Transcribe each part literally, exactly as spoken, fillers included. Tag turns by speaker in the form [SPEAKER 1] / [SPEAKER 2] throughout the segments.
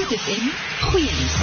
[SPEAKER 1] Groot F M, goeie nuus.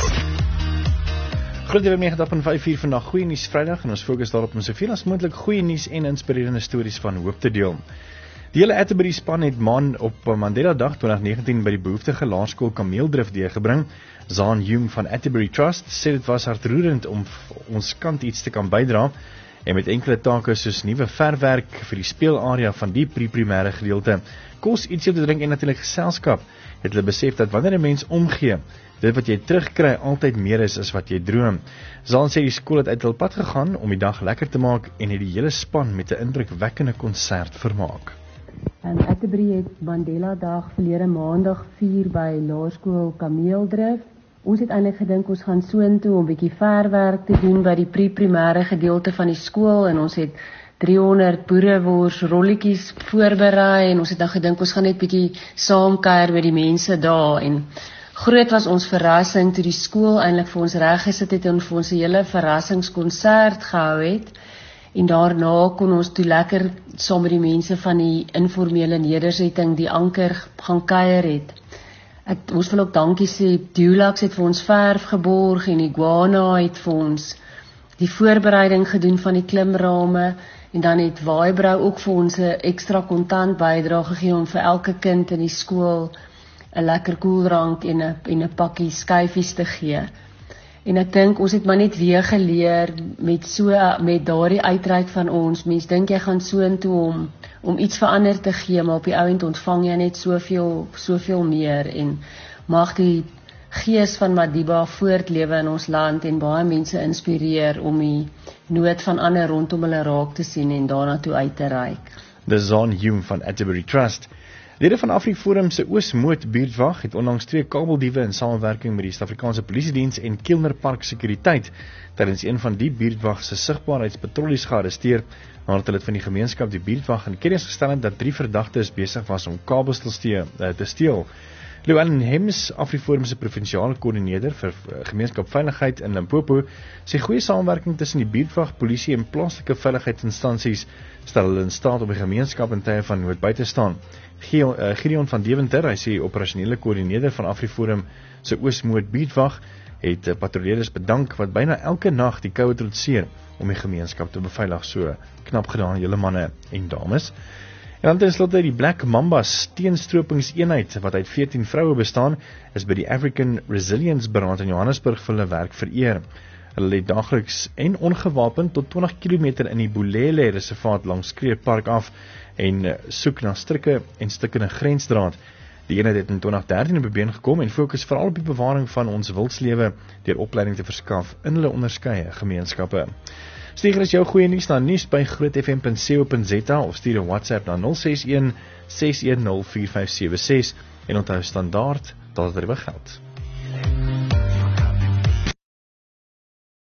[SPEAKER 2] Groot F M nege punt vyf uur vandag, goeie nuus Vrydag, en ons fokus daarop om soveel as moontlik goeie nuus en inspirerende stories van hoop te deel. Die hele Atterbury span het maan op Mandela Dag twintig negentien by die behoeftige laerskool Kameeldrift deurgebring. Zaan Hume van Atterbury Trust sê dit was hartroerend om ons kant iets te kan bydra, en met enkele take soos nuwe verwerk vir die speelarea van die pre-primêre gedeelte, kos, ietsie om te drink en natuurlik geselskap, het hulle besef dat wanneer 'n mens omgee, dit wat jy terugkry altyd meer is as wat jy droom. Zaan sê die skool het uit hul pad gegaan om die dag lekker te maak en het die hele span met 'n indrukwekkende konsert vermaak.
[SPEAKER 3] En Atterbury het Mandela Dag verlede maandag vier by laerskool Kameeldrift. Ons het eintlik gedink ons gaan soontoe om 'n bietjie verwerk te doen by die pre-primêre gedeelte van die skool, en ons het driehonderd boerewors rolletjies voorberei, en ons het dan gedink ons gaan net bietjie saamkuier met die mense daar, en groot was ons verrassing toe die skool eintlik vir ons reg gesit het en vir ons 'n hele verrassingskonsert gehou het. En daarna kon ons toe lekker saam met die mense van die informele nedersetting die anker gaan kuier het. Ek, ons wil ook dankie sê, Dulax het vir ons verf geborg en Iguana het vir ons die voorbereiding gedoen van die klimrame, en dan het Waaibrou ook vir ons 'n ekstra kontant bydrae gegee om vir elke kind in die skool 'n lekker koeldrank en 'n en 'n pakkie skyfies te gee. En ek dink ons het maar net weer geleer met so met daardie uitreik van ons. Mens dink jy gaan soontoe om om iets verander te gee, maar op die ou end ontvang jy net soveel soveel meer, en mag die gees van Madiba voortlewe in ons land en baie mense inspireer om die nood van ander rondom hulle raak te sien en daarna toe uit te reik.
[SPEAKER 2] Dis Zaan Hume van Atterbury Trust. Lede van AfriForum se Oosmoed buurtwag het onlangs twee kabeldiewe in samewerking met die Suid-Afrikaanse Polisiediens en Kilner Park Sekuriteit tydens een van die buurtwag se sigbaarheidspatrollies gearresteer, nadat hulle van die gemeenskap die buurtwag in kennis gestel het dat drie verdagtes besig was om kabels te steel. Te steel. Llewellyn Hems, AfriForum se provinsiale koördineerder vir gemeenskapveiligheid in Limpopo, sê goeie samewerking tussen die buurtwag, polisie en plaaslike veiligheidsinstansies stel hulle in staat om die gemeenskap in tye van nood by te staan. Gideon van Deventer, hy sê operasionele koördineerder van AfriForum se Oosmoed buurtwag, het patrolleerders bedank wat byna elke nag die koue trotseer om die gemeenskap te beveilig. So knap gedaan, julle manne en dames. En dan ten slotte die Black Mambas teenstropingseenheid wat uit veertien vroue bestaan, is by die African Resilience Beraad in Johannesburg vir hulle werk vereer. Hulle het daagliks en ongewapend tot twintig kilometer in die Bulele reservaat langs Kruger Park af en soek na strikke en stikkende grensdraad. Die eenheid het in twintig dertien op die been gekom en fokus veral op die bewaring van ons wildslewe deur opleiding te verskaf in hulle onderskeie gemeenskappe. Stuur gerus jou goeie nuus na nuus by groot f m punt co punt z a of stuur 'n WhatsApp na nul ses een ses een nul vier vyf sewe ses en onthou standaard dat dit geld.